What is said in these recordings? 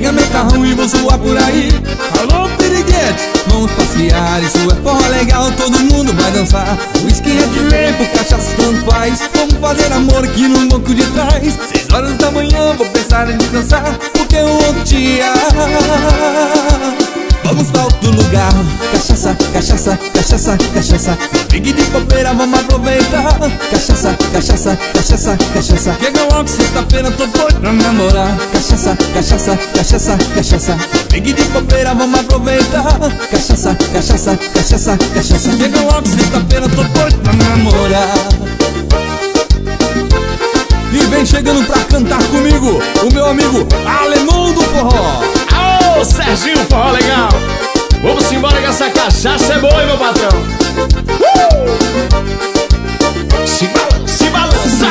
Pega meu carrão e vou zoar por aí. Alô, piriguete, vamos passear, isso é forró legal, todo mundo vai dançar. Whisky é de lei, por cachaça tanto faz. Vamos fazer amor aqui no banco de trás. 6 horas da manhã vou pensar em descansar, porque o outro dia vamos pra outro lugar. Cachaça, cachaça, cachaça, cachaça. Fique de bobeira, vamos aproveitar. Cachaça, cachaça, cachaça, cachaça. Chega logo sexta-feira, tô doido pra namorar. Cachaça, cachaça, cachaça, cachaça. Fique de bobeira, vamos aproveitar. Cachaça, cachaça, cachaça, cachaça. Chega logo sexta-feira, tô doido pra namorar. E vem chegando pra cantar comigo o meu amigo Alemão do Forró. Ô, Serginho, forró legal. Vamos embora que essa cachaça é boa, hein, meu patrão. Se balança.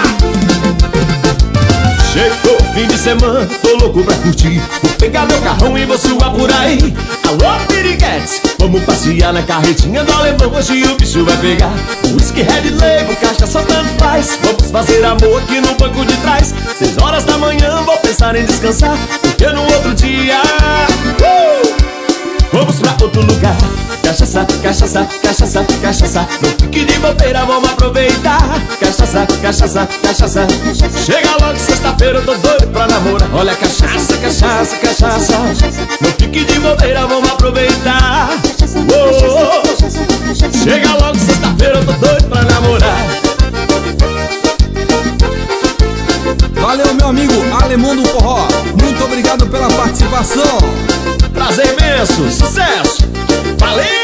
Chegou o fim de semana, tô louco pra curtir. Vou pegar meu carrão e vou suar por aí. Alô, piriguetes, vamos passear na carretinha do Alemão. Hoje o bicho vai pegar. Whisky, Red Label, cachaça tanto faz. Vamos fazer amor aqui no banco de trás. 6 horas da manhã vou pensar em descansar, porque no outro dia vamos pra outro lugar. Cachaça, cachaça, cachaça, cachaça. No pique de bobeira vamos aproveitar. Cachaça, cachaça, cachaça. Chega logo sexta-feira, eu tô doido pra namorar. Olha, cachaça, cachaça, cachaça. No pique de bobeira vamos aproveitar. Chega logo sexta-feira, eu tô doido pra namorar. Valeu, meu amigo Alemão do Forró. Muito obrigado pela participação. Prazer imenso, sucesso. Valeu!